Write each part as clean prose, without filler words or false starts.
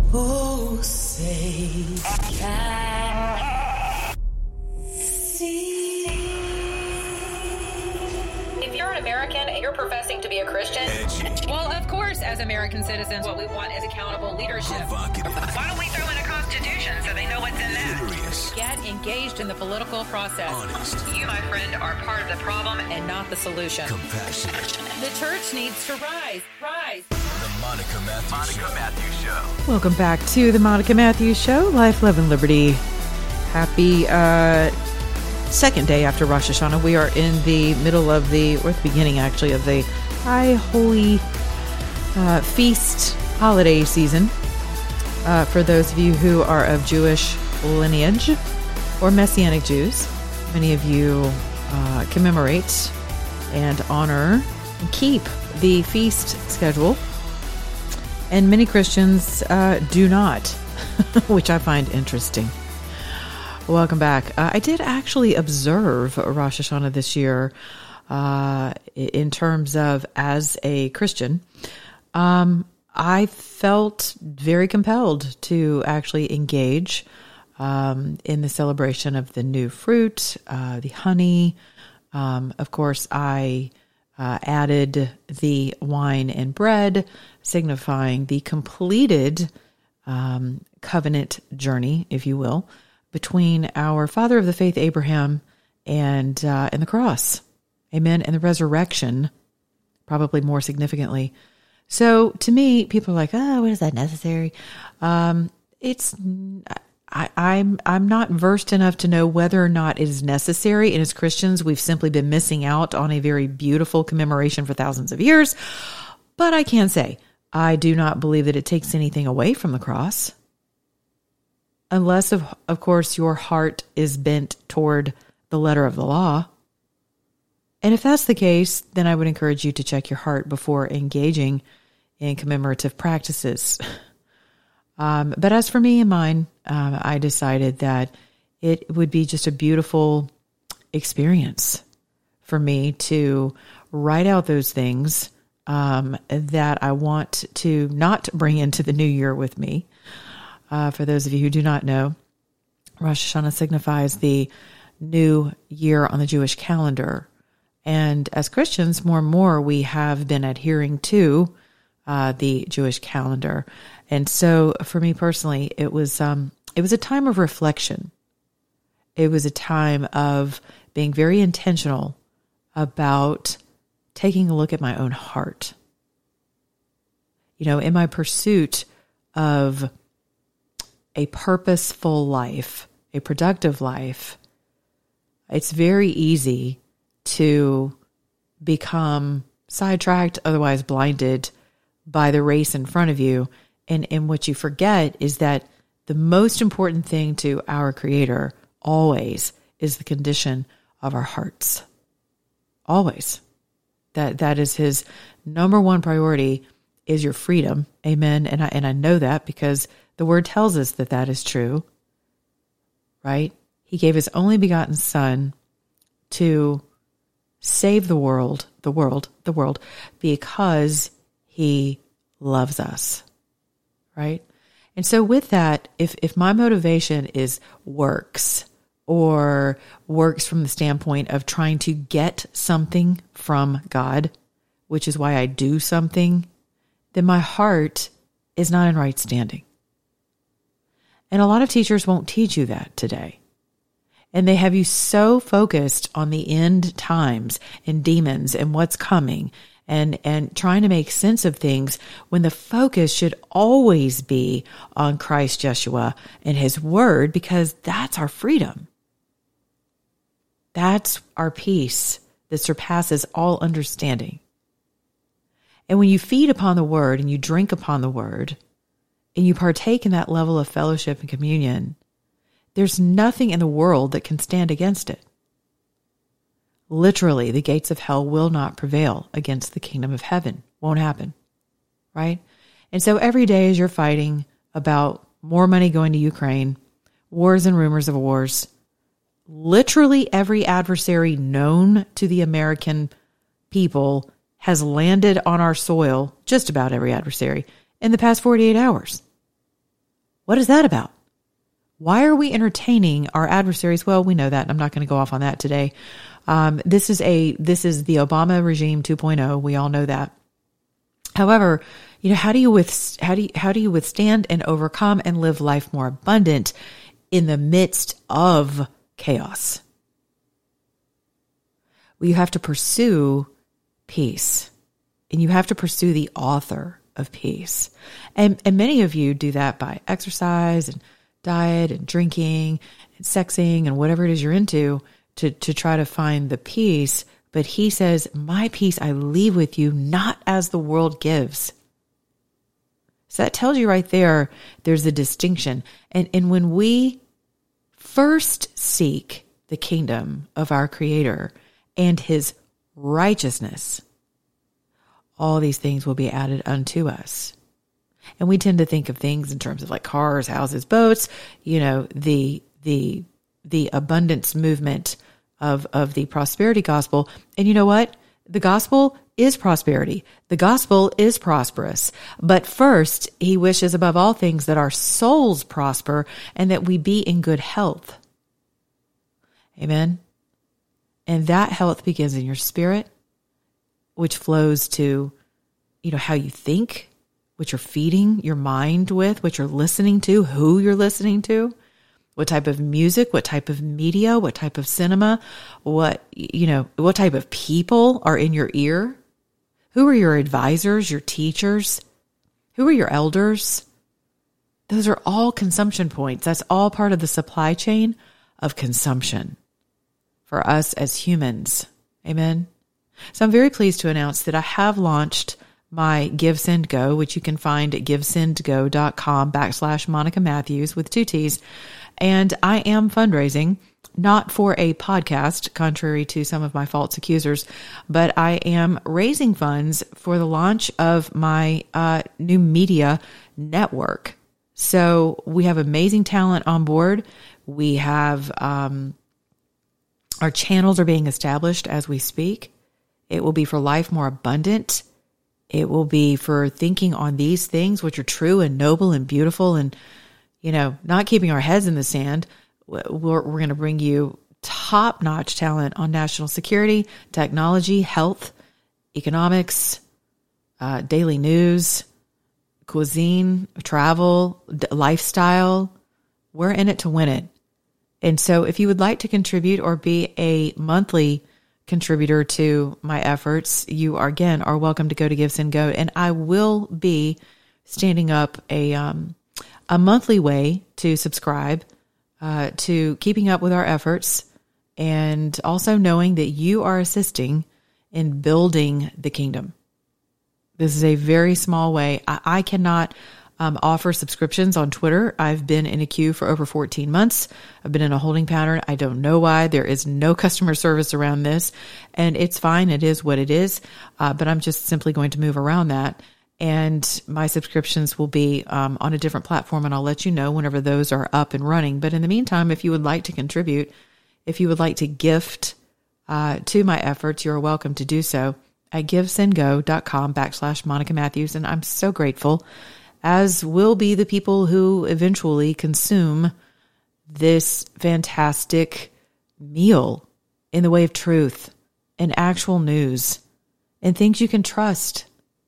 Oh, say can see. If you're an American and you're professing to be a Christian, well, of course, as American citizens, what we want is accountable leadership. Why don't we throw in a constitution so they know what's in there? Get engaged in the political process. Honest. You, my friend, are part of the problem and not the solution. Compassionate. The church needs to rise. Rise. The Monica Matthews Show. Welcome back to the Monica Matthews Show, Life, Love, and Liberty. Happy second day after Rosh Hashanah. We are in the middle of or the beginning actually, of the High Holy Feast holiday season. For those of you who are of Jewish lineage or Messianic Jews, many of you commemorate and honor and keep the feast schedule. And many Christians do not, which I find interesting. Welcome back. I did actually observe Rosh Hashanah this year in terms of as a Christian. I felt very compelled to actually engage in the celebration of the new fruit, the honey. Of course, I added the wine and bread, signifying the completed covenant journey, if you will, between our father of the faith, Abraham, and the cross. Amen. And the resurrection, probably more significantly. So to me, people are like, oh, is that necessary? I'm not versed enough to know whether or not it is necessary. And as Christians, we've simply been missing out on a very beautiful commemoration for thousands of years. But I can say, I do not believe that it takes anything away from the cross. Unless, of course, your heart is bent toward the letter of the law. And if that's the case, then I would encourage you to check your heart before engaging in commemorative practices. But as for me and mine, I decided that it would be just a beautiful experience for me to write out those things that I want to not bring into the new year with me. For those of you who do not know, Rosh Hashanah signifies the new year on the Jewish calendar. And as Christians, more and more, we have been adhering to the Jewish calendar. And so for me personally, it was a time of reflection. It was a time of being very intentional about taking a look at my own heart. You know, in my pursuit of a purposeful life, a productive life, it's very easy to become sidetracked, otherwise blinded by the race in front of you. And what you forget is that the most important thing to our Creator always is the condition of our hearts. Always. That is His number one priority, is your freedom. Amen. And I know that because the Word tells us that that is true. Right? He gave His only begotten Son to save the world, because He loves us. Right? And so with that, if my motivation is works, or works from the standpoint of trying to get something from God, which is why I do something, then my heart is not in right standing. And a lot of teachers won't teach you that today. And they have you so focused on the end times and demons and what's coming and trying to make sense of things when the focus should always be on Christ Yeshua and His Word, because that's our freedom. That's our peace that surpasses all understanding. And when you feed upon the Word and you drink upon the Word and you partake in that level of fellowship and communion, there's nothing in the world that can stand against it. Literally, the gates of hell will not prevail against the kingdom of heaven. Won't happen, right? And so every day as you're fighting about more money going to Ukraine, wars and rumors of wars, literally every adversary known to the American people has landed on our soil, just about every adversary, in the past 48 hours. What is that about? Why are we entertaining our adversaries? Well, we know that. I'm not going to go off on that today. This is the Obama regime 2.0. We all know that. However, how do you withstand and overcome and live life more abundant in the midst of chaos? Well, you have to pursue peace, and you have to pursue the author of peace. And many of you do that by exercise and diet and drinking and sexing and whatever it is you're into to try to find the peace. But he says, my peace I leave with you, not as the world gives. So that tells you right there, there's a distinction. And when we first seek the kingdom of our Creator and his righteousness, all these things will be added unto us. And we tend to think of things in terms of like cars, houses, boats, the abundance movement of the prosperity gospel. And you know what? The gospel is prosperity. The gospel is prosperous. But first, he wishes above all things that our souls prosper and that we be in good health. Amen. And that health begins in your spirit, which flows to, how you think, what you're feeding your mind with, what you're listening to, who you're listening to, what type of music, what type of media, what type of cinema, what type of people are in your ear. Who are your advisors, your teachers? Who are your elders? Those are all consumption points. That's all part of the supply chain of consumption for us as humans. Amen. So I'm very pleased to announce that I have launched my Give, Send, Go, which you can find at givesendgo.com/Monica Matthews with 2 T's. And I am fundraising, not for a podcast, contrary to some of my false accusers, but I am raising funds for the launch of my new media network. So we have amazing talent on board. We have our channels are being established as we speak. It will be for life more abundant. It will be for thinking on these things which are true and noble and beautiful and, not keeping our heads in the sand. We're going to bring you top-notch talent on national security, technology, health, economics, daily news, cuisine, travel, lifestyle. We're in it to win it. And so if you would like to contribute or be a monthly contributor to my efforts, you are welcome to go to Give, Send, Go. And I will be standing up a monthly way to subscribe to keeping up with our efforts, and also knowing that you are assisting in building the kingdom. This is a very small way. I cannot offer subscriptions on Twitter. I've been in a queue for over 14 months. I've been in a holding pattern. I don't know why. There is no customer service around this, and it's fine. It is what it is. But I'm just simply going to move around that. And my subscriptions will be on a different platform, and I'll let you know whenever those are up and running. But in the meantime, if you would like to contribute, if you would like to gift to my efforts, you're welcome to do so at givesendgo.com/Monica Matthews. And I'm so grateful, as will be the people who eventually consume this fantastic meal in the way of truth and actual news and things you can trust.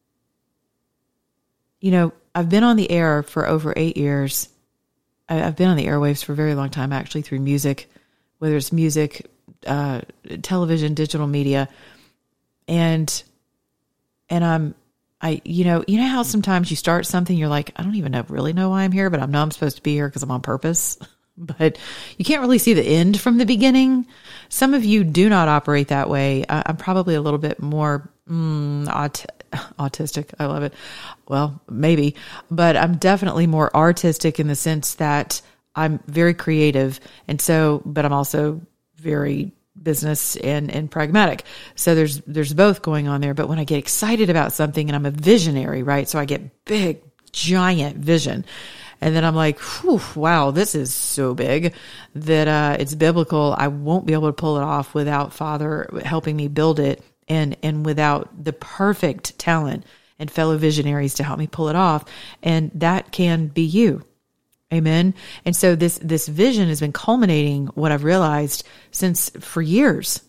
I've been on the air for over 8 years. I've been on the airwaves for a very long time, actually, through music, whether it's music, television, digital media. And how sometimes you start something, you're like, I don't even really know why I'm here, but I know I'm supposed to be here because I'm on purpose. But you can't really see the end from the beginning. Some of you do not operate that way. I'm probably a little bit more autistic. I love it. Well, maybe, but I'm definitely more artistic in the sense that I'm very creative. And so, but I'm also very business and pragmatic. So there's both going on there. But when I get excited about something, and I'm a visionary, right? So I get big, giant vision. And then I'm like, whew, wow, this is so big that it's biblical. I won't be able to pull it off without Father helping me build it, and without the perfect talent and fellow visionaries to help me pull it off. And that can be you. Amen. And so this vision has been culminating what I've realized for years.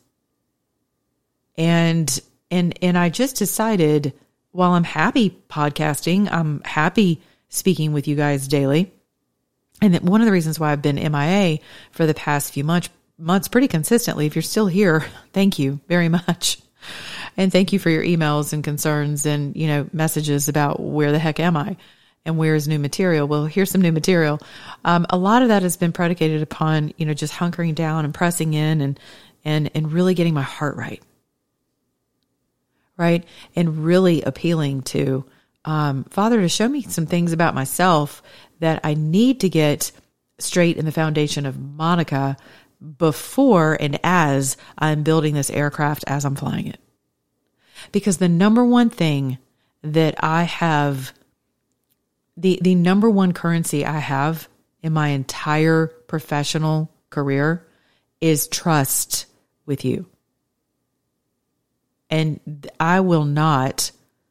And I just decided, while I'm happy podcasting, I'm happy speaking with you guys daily. And that one of the reasons why I've been MIA for the past few months pretty consistently, if you're still here, thank you very much. And thank you for your emails and concerns and, messages about where the heck am I and where is new material? Well, here's some new material. A lot of that has been predicated upon, just hunkering down and pressing in and really getting my heart right. Right. And really appealing to, Father, to show me some things about myself that I need to get straight in the foundation of Monica before and as I'm building this aircraft, as I'm flying it. Because the number one thing that I have, the number one currency I have in my entire professional career is trust with you. And I will not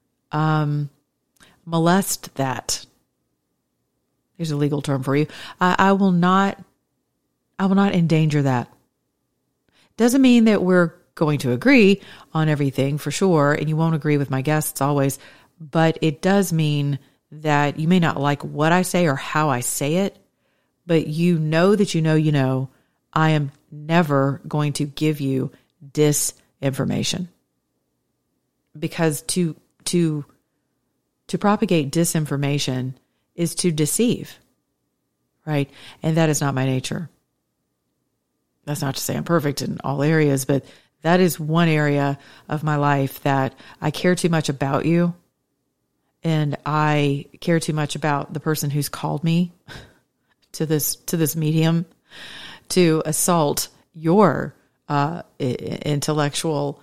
molest that. There's a legal term for you. I will not endanger that. Doesn't mean that we're going to agree on everything for sure, and you won't agree with my guests always, but it does mean that you may not like what I say or how I say it, but that I am never going to give you disinformation. Because to propagate disinformation is to deceive, right? And that is not my nature. That's not to say I'm perfect in all areas, but that is one area of my life that I care too much about you. And I care too much about the person who's called me to this medium to assault your intellectual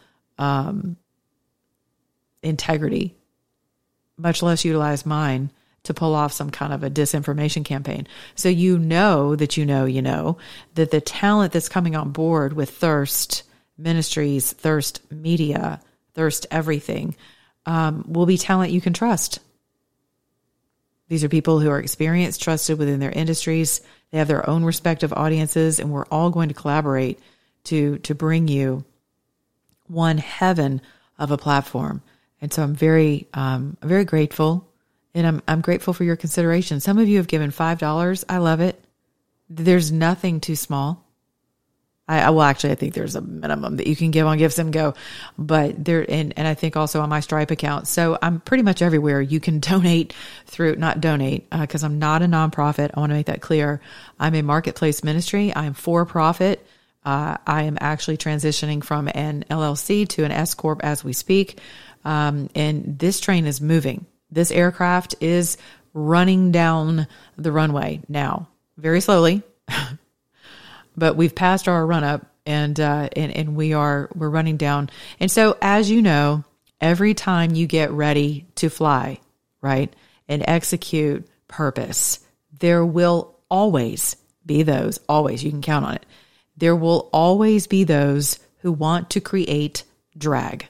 integrity, much less utilize mine to pull off some kind of a disinformation campaign. So that the talent that's coming on board with Thirst Ministries, Thirst Media, Thirst Everything, will be talent you can trust. These are people who are experienced, trusted within their industries. They have their own respective audiences, and we're all going to collaborate to bring you one heaven of a platform. And so I'm very grateful, and I'm grateful for your consideration. Some of you have given $5. I love it. There's nothing too small. I think there's a minimum that you can give on Gifts and Go, but and I think also on my Stripe account. So I'm pretty much everywhere. You can donate because I'm not a nonprofit. I want to make that clear. I'm a marketplace ministry. I'm for profit. I am actually transitioning from an LLC to an S Corp as we speak. And this train is moving. This aircraft is running down the runway now, very slowly. But we've passed our run up and we're running down. And so, as you know, every time you get ready to fly, right, and execute purpose, there will always be those, you can count on it. There will always be those who want to create drag,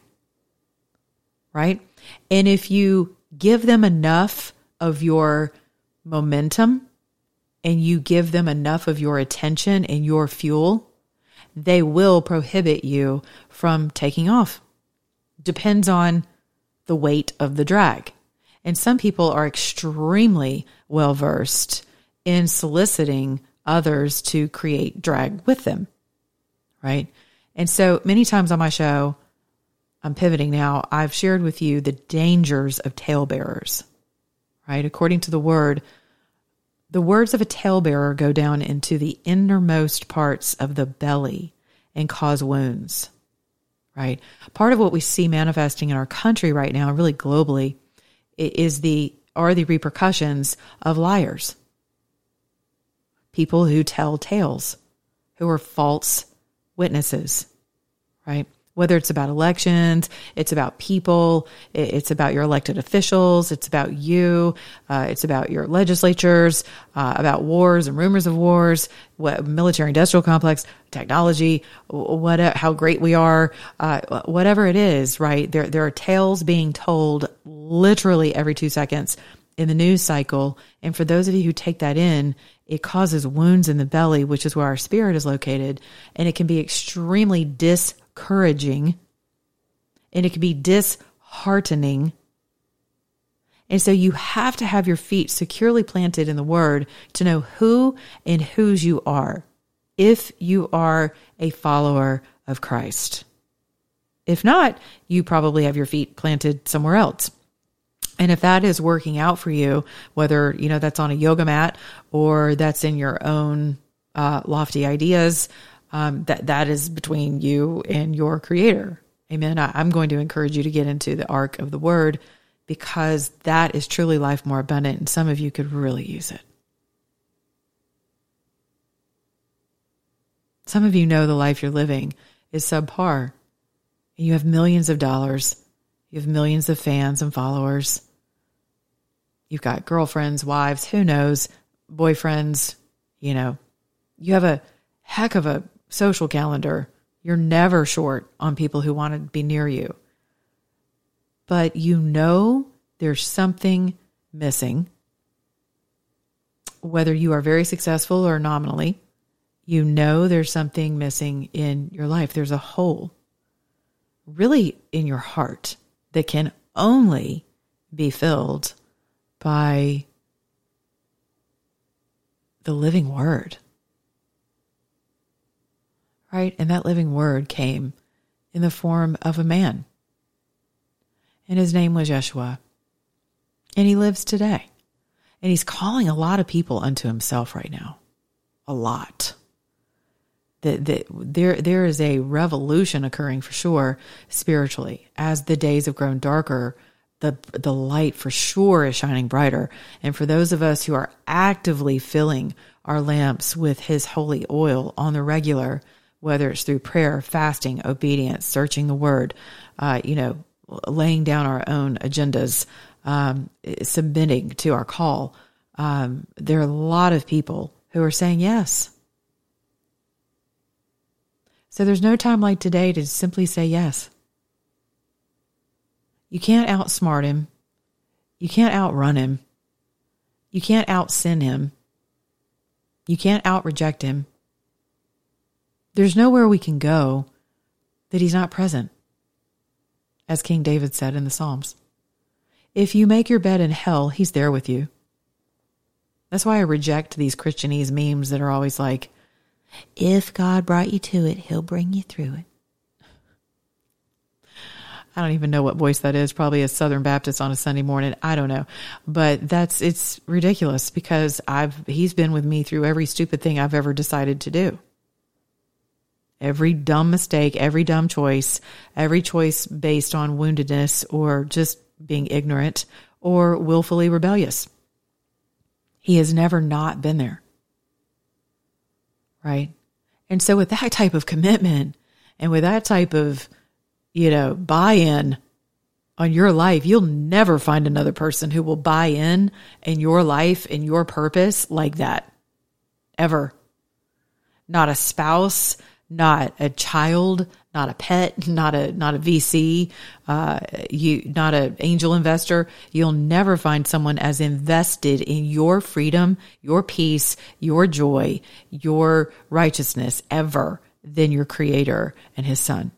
right? And if you give them enough of your momentum, and you give them enough of your attention and your fuel, they will prohibit you from taking off. Depends on the weight of the drag. And some people are extremely well versed in soliciting others to create drag with them, right? And so many times on my show, I'm pivoting now, I've shared with you the dangers of talebearers, right? According to the word, the words of a talebearer go down into the innermost parts of the belly and cause wounds, right? Part of what we see manifesting in our country right now, really globally, are the repercussions of liars. People who tell tales, who are false witnesses, right? Whether it's about elections, it's about people, it's about your elected officials, it's about you, it's about your legislatures, about wars and rumors of wars, military industrial complex, technology, how great we are, whatever it is, right? There are tales being told literally every 2 seconds, in the news cycle. And for those of you who take that in, it causes wounds in the belly, which is where our spirit is located. And it can be extremely discouraging. And it can be disheartening. And so you have to have your feet securely planted in the Word to know who and whose you are, if you are a follower of Christ. If not, you probably have your feet planted somewhere else. And if that is working out for you, whether, that's on a yoga mat or that's in your own lofty ideas, that is between you and your Creator. Amen. I'm going to encourage you to get into the ark of the Word, because that is truly life more abundant, and some of you could really use it. Some of you know the life you're living is subpar. You have millions of dollars. You have millions of fans and followers. You've got girlfriends, wives, who knows, boyfriends. You have a heck of a social calendar. You're never short on people who want to be near you. But there's something missing. Whether you are very successful or nominally, there's something missing in your life. There's a hole, really, in your heart that can only be filled by the living Word. Right? And that living Word came in the form of a man. And his name was Yeshua. And he lives today. And he's calling a lot of people unto himself right now. A lot. There is a revolution occurring for sure spiritually. As the days have grown darker, the light for sure is shining brighter. And for those of us who are actively filling our lamps with his holy oil on the regular, whether it's through prayer, fasting, obedience, searching the Word, laying down our own agendas, submitting to our call, there are a lot of people who are saying yes. So there's no time like today to simply say yes. You can't outsmart him. You can't outrun him. You can't out-sin him. You can't out-reject him. There's nowhere we can go that he's not present, as King David said in the Psalms. If you make your bed in hell, he's there with you. That's why I reject these Christianese memes that are always like, if God brought you to it, he'll bring you through it. I don't even know what voice that is. Probably a Southern Baptist on a Sunday morning. I don't know. But it's ridiculous, because he's been with me through every stupid thing I've ever decided to do. Every dumb mistake, every dumb choice, every choice based on woundedness or just being ignorant or willfully rebellious. He has never not been there. Right? And so with that type of commitment and with that type of, buy-in on your life, you'll never find another person who will buy in your life and your purpose like that. Ever. Not a spouse, not a child, not a pet, not a VC, not an angel investor. You'll never find someone as invested in your freedom, your peace, your joy, your righteousness ever than your Creator and his Son.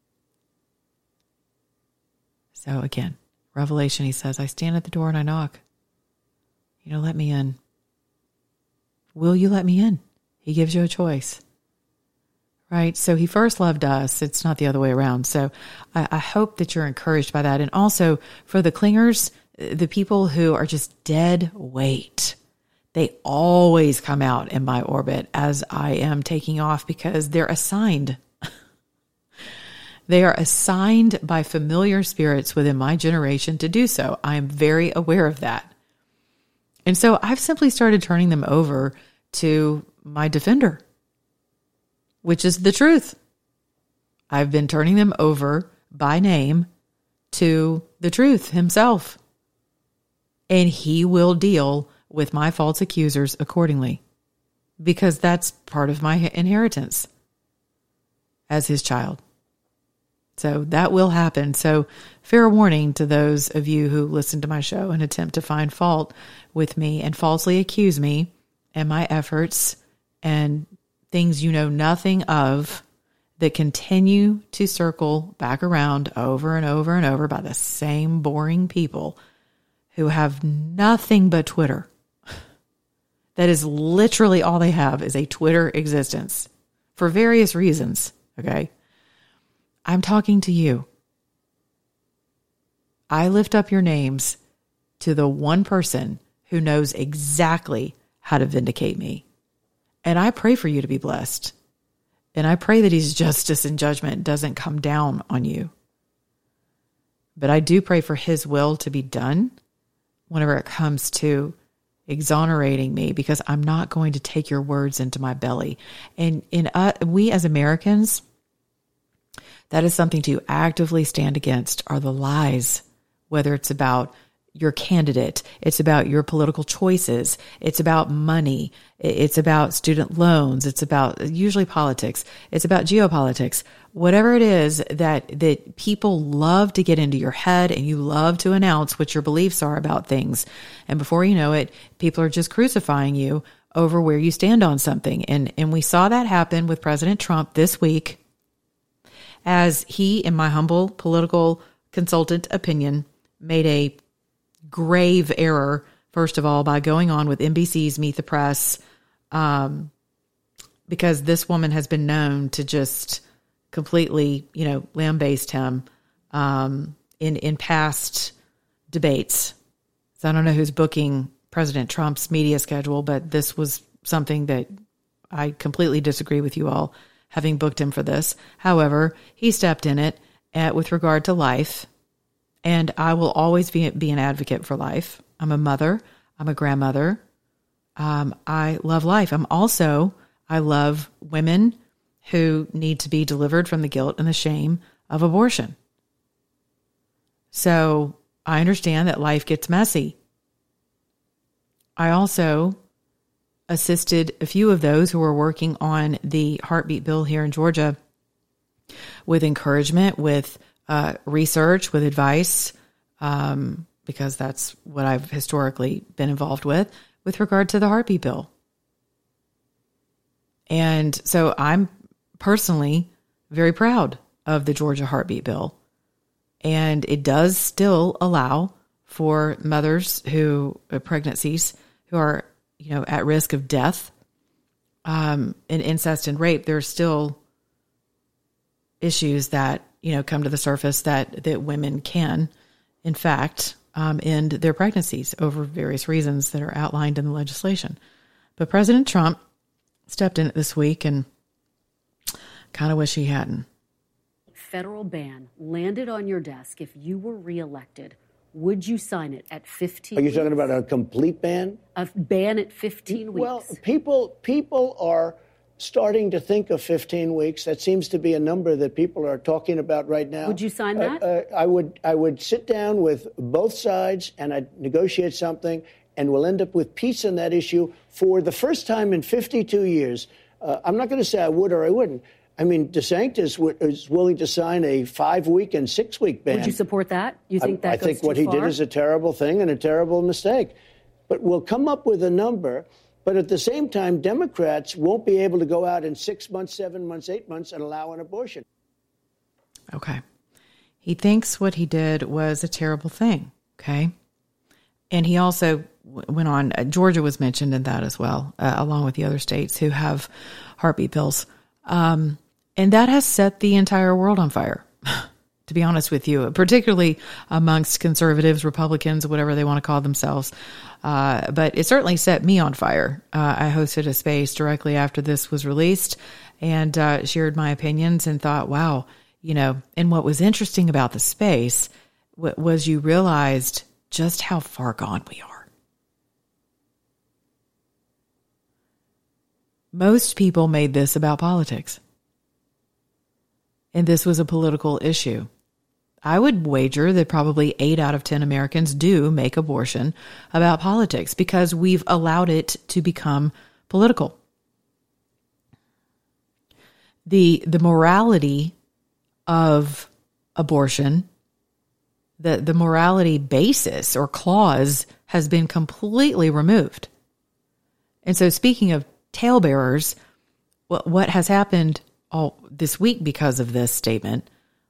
So again, Revelation, he says, I stand at the door and I knock. Let me in. Will you let me in? He gives you a choice. Right? So he first loved us. It's not the other way around. So I hope that you're encouraged by that. And also for the clingers, the people who are just dead weight, they always come out in my orbit as I am taking off, because they're assigned. They are assigned by familiar spirits within my generation to do so. I am very aware of that. And so I've simply started turning them over to my defender, which is the truth. I've been turning them over by name to the truth himself. And he will deal with my false accusers accordingly, because that's part of my inheritance as his child. So that will happen. So fair warning to those of you who listen to my show and attempt to find fault with me and falsely accuse me and my efforts and things you know nothing of that continue to circle back around over and over and over by the same boring people who have nothing but Twitter. That is literally all they have is a Twitter existence for various reasons. Okay. I'm talking to you. I lift up your names to the one person who knows exactly how to vindicate me. And I pray for you to be blessed. And I pray that his justice and judgment doesn't come down on you. But I do pray for his will to be done whenever it comes to exonerating me, because I'm not going to take your words into my belly. And we as Americans, that is something to actively stand against, are the lies, whether it's about your candidate, it's about your political choices, it's about money, it's about student loans, it's about usually politics, it's about geopolitics, whatever it is that people love to get into your head and you love to announce what your beliefs are about things. And before you know it, people are just crucifying you over where you stand on something. And we saw that happen with President Trump this week, as he, in my humble political consultant opinion, made a grave error, first of all, by going on with NBC's Meet the Press, because this woman has been known to just completely, lambaste him in past debates. So I don't know who's booking President Trump's media schedule, but this was something that I completely disagree with you all having booked him for this. However, he stepped in it with regard to life. And I will always be an advocate for life. I'm a mother. I'm a grandmother. I love life. I love women who need to be delivered from the guilt and the shame of abortion. So I understand that life gets messy. I also assisted a few of those who were working on the heartbeat bill here in Georgia with encouragement, with research, with advice, because that's what I've historically been involved with regard to the heartbeat bill. And so I'm personally very proud of the Georgia heartbeat bill. And it does still allow for mothers pregnancies who are, at risk of death, in incest and rape. There's still issues that come to the surface that women can, in fact, end their pregnancies over various reasons that are outlined in the legislation. But President Trump stepped in it this week, and kind of wish he hadn't. Federal ban landed on your desk. If you were reelected, would you sign it at 15 weeks? Are you talking about a complete ban? A ban at 15 weeks. Well, people are starting to think of 15 weeks. That seems to be a number that people are talking about right now. Would you sign that? I would sit down with both sides and I'd negotiate something, and we'll end up with peace on that issue for the first time in 52 years. I'm not going to say I would or I wouldn't. I mean, DeSantis is willing to sign a 5-week and 6-week ban. Would you support that? You think that goes too far? I think what he did is a terrible thing and a terrible mistake. But we'll come up with a number. But at the same time, Democrats won't be able to go out in 6 months, 7 months, 8 months and allow an abortion. Okay. He thinks what he did was a terrible thing. Okay. And he also went on, Georgia was mentioned in that as well, along with the other states who have heartbeat bills. And that has set the entire world on fire, to be honest with you, particularly amongst conservatives, Republicans, whatever they want to call themselves. But it certainly set me on fire. I hosted a space directly after this was released and shared my opinions and thought, wow, and what was interesting about the space was you realized just how far gone we are. Most people made this about politics. And this was a political issue. I would wager that probably 8 out of 10 Americans do make abortion about politics because we've allowed it to become political. The morality of abortion, the morality basis or clause has been completely removed. And so speaking of talebearers, what has happened all this week because of this statement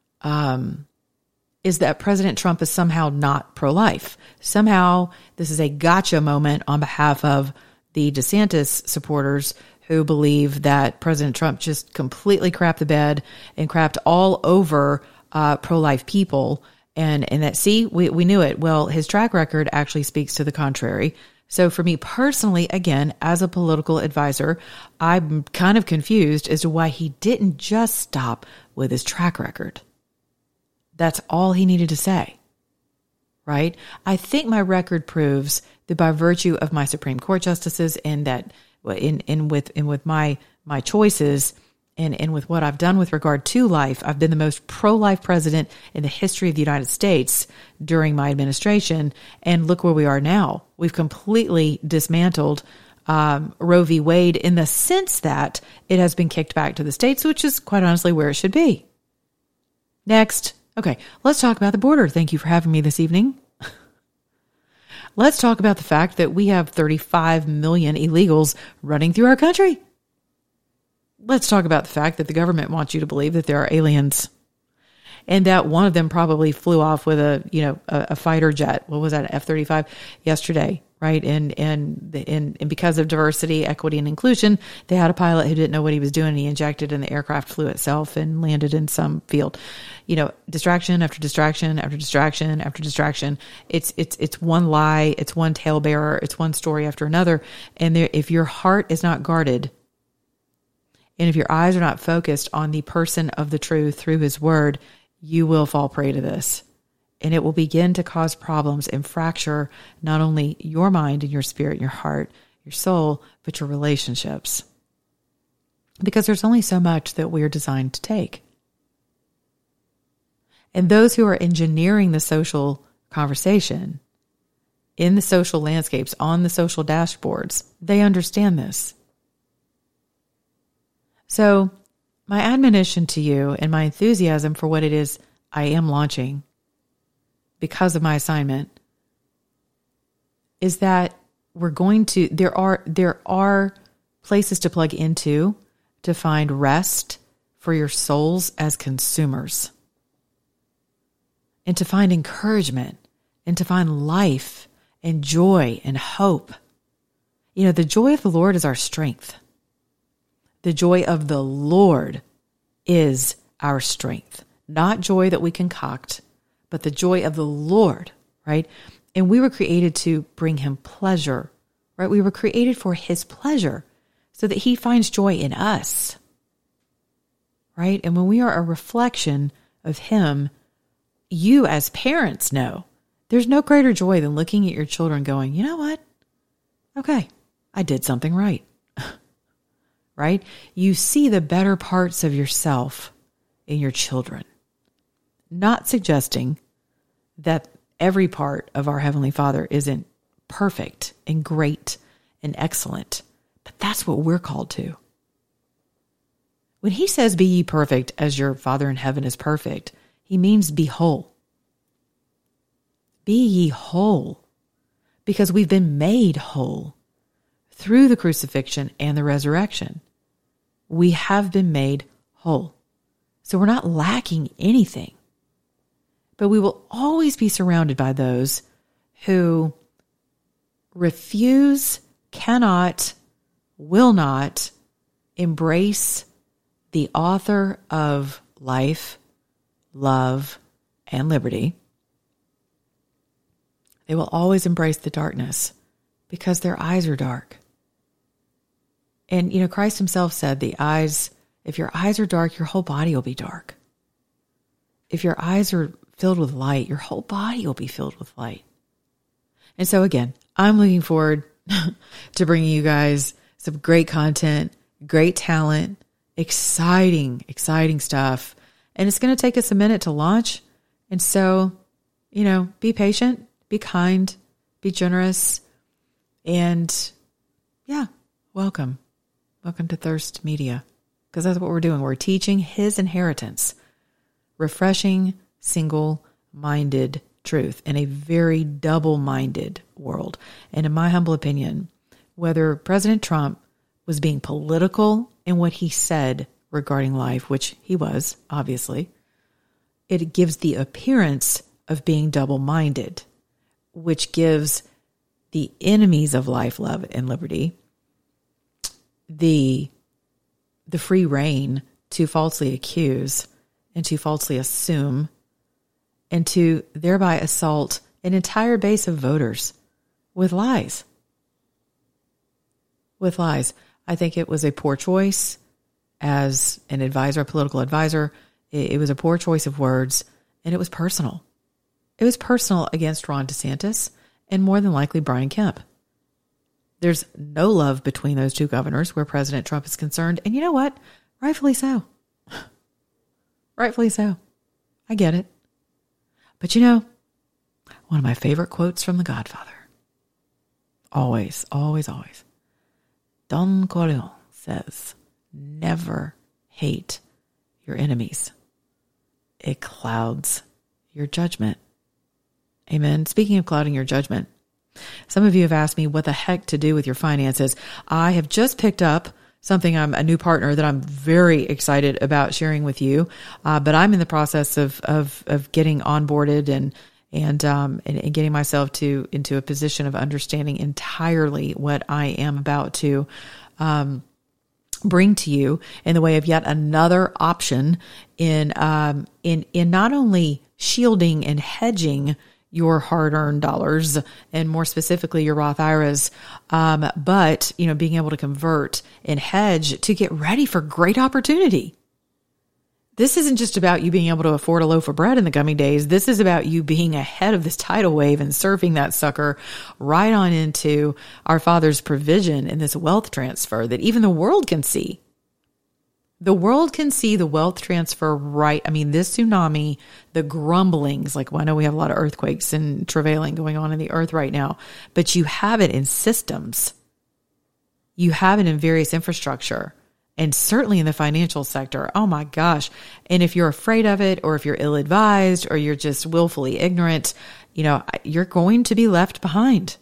is that President Trump is somehow not pro-life. Somehow this is a gotcha moment on behalf of the DeSantis supporters who believe that President Trump just completely crapped the bed and crapped all over pro-life people. And that, see, we knew it. Well, his track record actually speaks to the contrary. So for me personally, again, as a political advisor, I'm kind of confused as to why he didn't just stop with his track record. That's all he needed to say, right? I think my record proves that by virtue of my Supreme Court justices and that with my choices and with what I've done with regard to life, I've been the most pro-life president in the history of the United States during my administration. And look where we are now. We've completely dismantled Roe v. Wade in the sense that it has been kicked back to the states, which is quite honestly where it should be. Next. Okay, let's talk about the border. Thank you for having me this evening. Let's talk about the fact that we have 35 million illegals running through our country. Let's talk about the fact that the government wants you to believe that there are aliens and that one of them probably flew off with a fighter jet. What was that, an F-35 yesterday, right? And because of diversity, equity, and inclusion, they had a pilot who didn't know what he was doing. He injected and the aircraft flew itself and landed in some field. Distraction after distraction after distraction after distraction. It's one lie. It's one talebearer. It's one story after another. And if your heart is not guarded, and if your eyes are not focused on the person of the truth through his word, you will fall prey to this. And it will begin to cause problems and fracture not only your mind and your spirit and your heart, your soul, but your relationships. Because there's only so much that we're designed to take. And those who are engineering the social conversation in the social landscapes, on the social dashboards, they understand this. So my admonition to you and my enthusiasm for what it is I am launching because of my assignment is that there are places to plug into to find rest for your souls as consumers and to find encouragement and to find life and joy and hope. The joy of the Lord is our strength. The joy of the Lord is our strength, not joy that we concoct, but the joy of the Lord, right? And we were created to bring him pleasure, right? We were created for his pleasure so that he finds joy in us, right? And when we are a reflection of him, you as parents know there's no greater joy than looking at your children going, you know what? Okay, I did something right. Right? You see the better parts of yourself in your children. Not suggesting that every part of our Heavenly Father isn't perfect and great and excellent, but that's what we're called to. When he says, be ye perfect as your Father in heaven is perfect, he means be whole. Be ye whole, because we've been made whole through the crucifixion and the resurrection. We have been made whole. So we're not lacking anything. But we will always be surrounded by those who refuse, cannot, will not embrace the author of life, love, and liberty. They will always embrace the darkness because their eyes are dark. And, Christ himself said if your eyes are dark, your whole body will be dark. If your eyes are filled with light, your whole body will be filled with light. And so again, I'm looking forward to bringing you guys some great content, great talent, exciting stuff. And it's going to take us a minute to launch. And so, be patient, be kind, be generous, and welcome. Welcome to Thirst Media, because that's what we're doing. We're teaching his inheritance, refreshing single-minded truth in a very double-minded world. And in my humble opinion, whether President Trump was being political in what he said regarding life, which he was, obviously, it gives the appearance of being double-minded, which gives the enemies of life, love, and liberty the free rein to falsely accuse and to falsely assume and to thereby assault an entire base of voters with lies. With lies. I think it was a poor choice as an advisor, a political advisor. It was a poor choice of words, and it was personal. It was personal against Ron DeSantis and more than likely Brian Kemp. There's no love between those two governors where President Trump is concerned. And you know what? Rightfully so. Rightfully so. I get it. But you know, one of my favorite quotes from The Godfather. Always, always, always. Don Corleone says, never hate your enemies. It clouds your judgment. Amen. Speaking of clouding your judgment, some of you have asked me what the heck to do with your finances. I have just picked up something, I'm a new partner that I'm very excited about sharing with you. But I'm in the process of getting onboarded and getting myself into a position of understanding entirely what I am about to bring to you in the way of yet another option in not only shielding and hedging your hard-earned dollars, and more specifically your Roth IRAs, but being able to convert and hedge to get ready for great opportunity. This isn't just about you being able to afford a loaf of bread in the coming days. This is about you being ahead of this tidal wave and surfing that sucker right on into our Father's provision in this wealth transfer that even the world can see. The world can see the wealth transfer right. I mean, this tsunami, the grumblings, I know we have a lot of earthquakes and travailing going on in the earth right now, but you have it in systems. You have it in various infrastructure, and certainly in the financial sector. Oh my gosh. And if you're afraid of it, or if you're ill-advised, or you're just willfully ignorant, you're going to be left behind.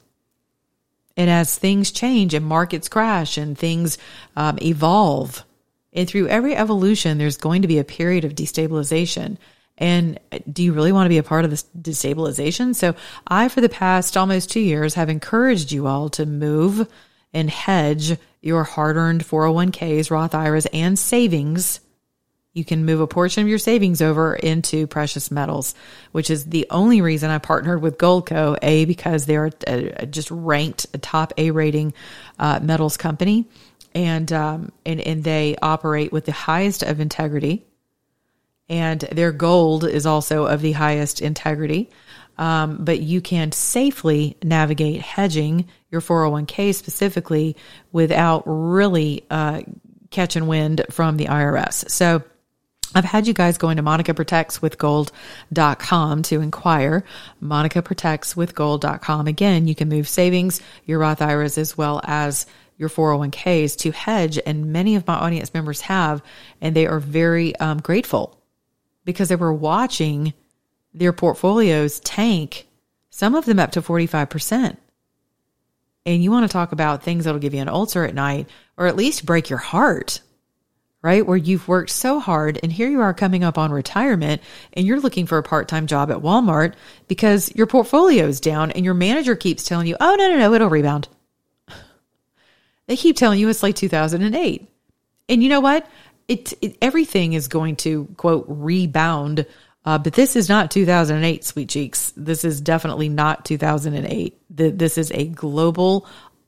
And as things change and markets crash and things evolve, and through every evolution, there's going to be a period of destabilization. And do you really want to be a part of this destabilization? So I, for the past almost 2 years, have encouraged you all to move and hedge your hard-earned 401ks, Roth IRAs, and savings. You can move a portion of your savings over into precious metals, which is the only reason I partnered with Goldco, because they're just ranked a top A rating metals company. And they operate with the highest of integrity, and their gold is also of the highest integrity. But you can safely navigate hedging your 401k specifically without really catching wind from the IRS. So I've had you guys going to monicaprotectswithgold.com to inquire. monicaprotectswithgold.com. Again, you can move savings, your Roth IRAs, as well as your 401ks to hedge, and many of my audience members have, and they are very grateful because they were watching their portfolios tank, some of them up to 45%. And you want to talk about things that'll give you an ulcer at night, or at least break your heart, right? Where you've worked so hard, and here you are coming up on retirement, and you're looking for a part-time job at Walmart because your portfolio is down, and your manager keeps telling you, oh, no, it'll rebound. They keep telling you it's like 2008. And you know what? Everything is going to, quote, rebound. But this is not 2008, sweet cheeks. This is definitely not 2008. This is a global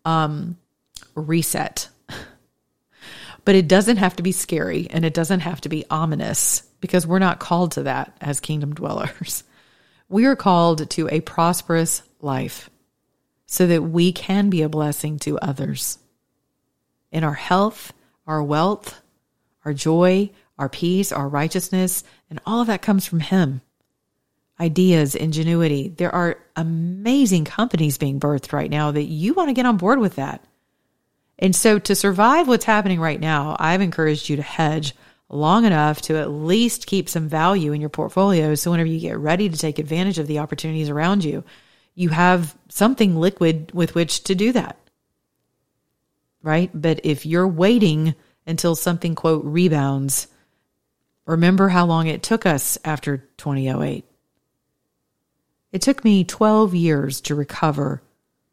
reset. But it doesn't have to be scary, and it doesn't have to be ominous, because we're not called to that as kingdom dwellers. We are called to a prosperous life so that we can be a blessing to others. In our health, our wealth, our joy, our peace, our righteousness, and all of that comes from Him. Ideas, ingenuity. There are amazing companies being birthed right now that you want to get on board with that. And so to survive what's happening right now, I've encouraged you to hedge long enough to at least keep some value in your portfolio. So whenever you get ready to take advantage of the opportunities around you, you have something liquid with which to do that. Right? But if you're waiting until something, quote, rebounds, remember how long it took us after 2008. It took me 12 years to recover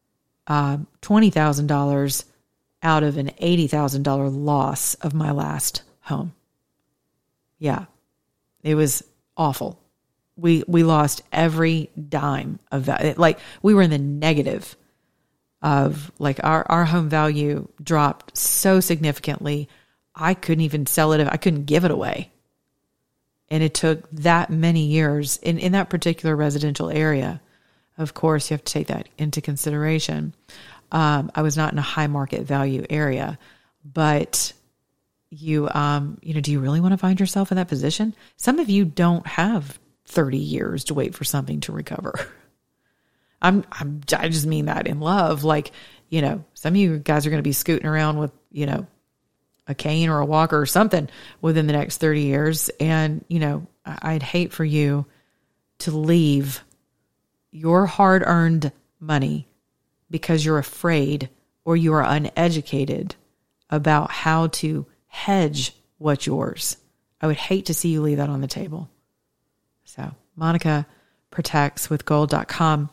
$20,000 out of an $80,000 loss of my last home. Yeah, it was awful. We lost every dime of that. Like, we were in the negative of, like, our home value dropped so significantly. I couldn't even sell it. I couldn't give it away. And it took that many years in that particular residential area. Of course, you have to take that into consideration. I was not in a high market value area, but do you really want to find yourself in that position? Some of you don't have 30 years to wait for something to recover. I just mean that in love. Like, some of you guys are going to be scooting around with, a cane or a walker or something within the next 30 years. And, I'd hate for you to leave your hard-earned money because you're afraid or you are uneducated about how to hedge what's yours. I would hate to see you leave that on the table. So, Monica protects with gold.com.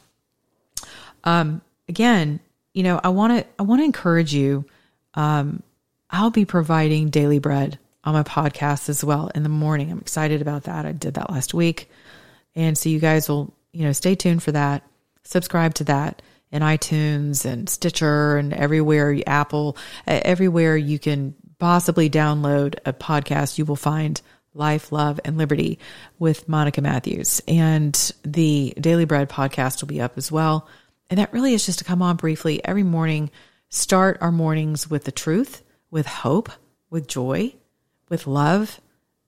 Again, I want to encourage you. I'll be providing daily bread on my podcast as well in the morning. I'm excited about that. I did that last week. And so you guys will, stay tuned for that. Subscribe to that in iTunes and Stitcher and everywhere, Apple, everywhere you can possibly download a podcast, you will find Life, Love, and Liberty with Monica Matthews. And the Daily Bread podcast will be up as well. And that really is just to come on briefly every morning, start our mornings with the truth, with hope, with joy, with love,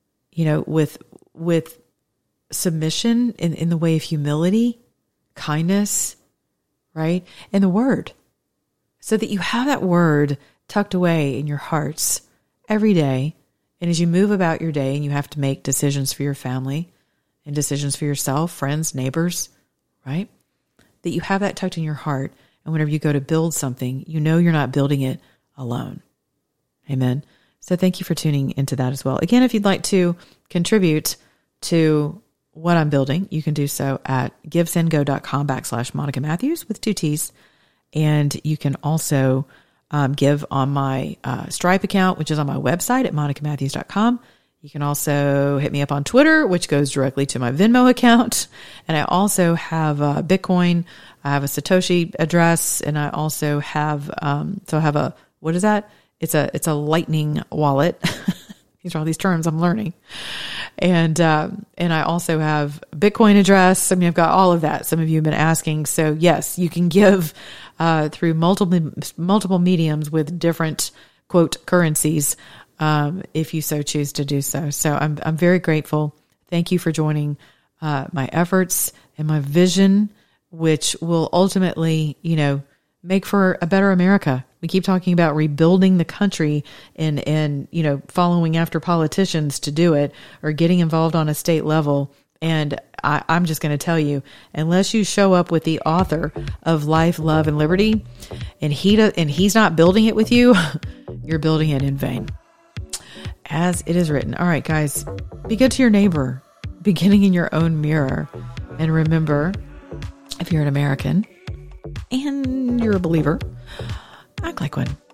with submission in the way of humility, kindness, right? And the word, so that you have that word tucked away in your hearts every day. And as you move about your day and you have to make decisions for your family and decisions for yourself, friends, neighbors, right? That you have that tucked in your heart. And whenever you go to build something, you're not building it alone. Amen. So thank you for tuning into that as well. Again, if you'd like to contribute to what I'm building, you can do so at givesendgo.com/Monica Matthews with 2 T's. And you can also give on my Stripe account, which is on my website at monicamatthews.com. You can also hit me up on Twitter, which goes directly to my Venmo account. And I also have Bitcoin. I have a Satoshi address. And I also have, what is that? It's a Lightning wallet. These are all these terms I'm learning. And I also have Bitcoin address. I mean, I've got all of that. Some of you have been asking. So yes, you can give through multiple mediums with different, quote, currencies, if you so choose to do so. So I'm very grateful. Thank you for joining my efforts and my vision, which will ultimately, make for a better America. We keep talking about rebuilding the country and following after politicians to do it or getting involved on a state level. And I'm just going to tell you, unless you show up with the author of Life, Love, and Liberty, and he's not building it with you, you're building it in vain. As it is written. All right, guys, be good to your neighbor, beginning in your own mirror. And remember, if you're an American and you're a believer, act like one.